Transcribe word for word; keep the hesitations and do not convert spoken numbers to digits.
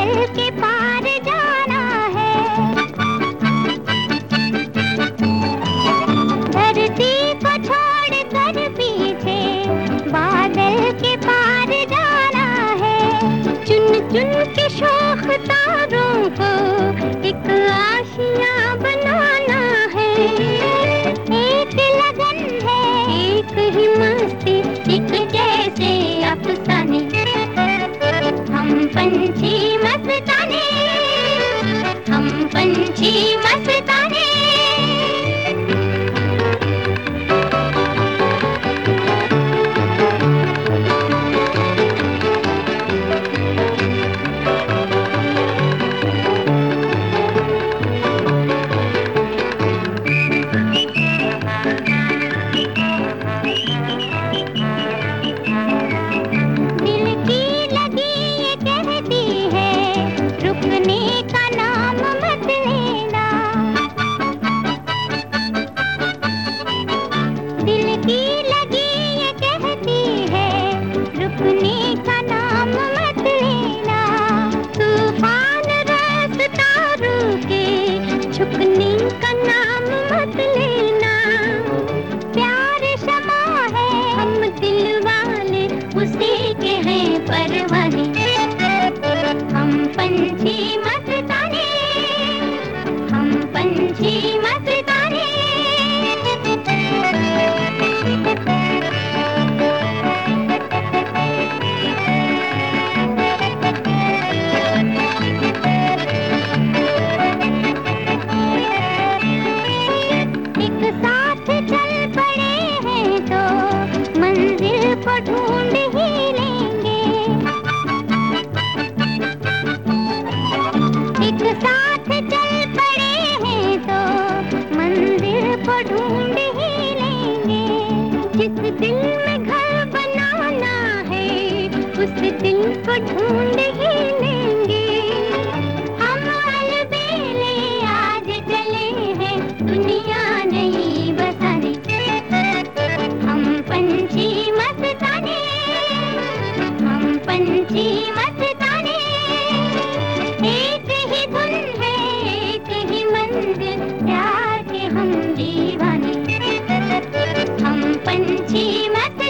बादल के पार जाना है। धरती को छोड़ कर पीछे बादल के पार जाना है। चुन चुन के शोख तारों को एक आशियाँ बनाना है। एक लगन है, एक ही मस्ती, एक जैसे अफसाने। हम पंछी मस्ताने, हम पंछी मस्ताने। झुकने का नाम मत लेना। प्यार शमा है, हम दिल वाले उसी के हैं परवाने। हम पंछी मस्ताने, हम पंछी मस्ताने। ढूंढ ही लेंगे, एक साथ चल पड़े हैं तो मंदिर को ढूंढ ही लेंगे। जिस दिल में घर बनाना है उस दिल को ढूंढ ही लेंगे। हम अलबेले आज चले हैं दुनिया नहीं बसाने। हम पंछी मस्ताने, हम पंछी मस्ताने। एक ही धुन है, एक ही मंजिल, प्यार के हम दीवाने। हम पंछी मस्ताने।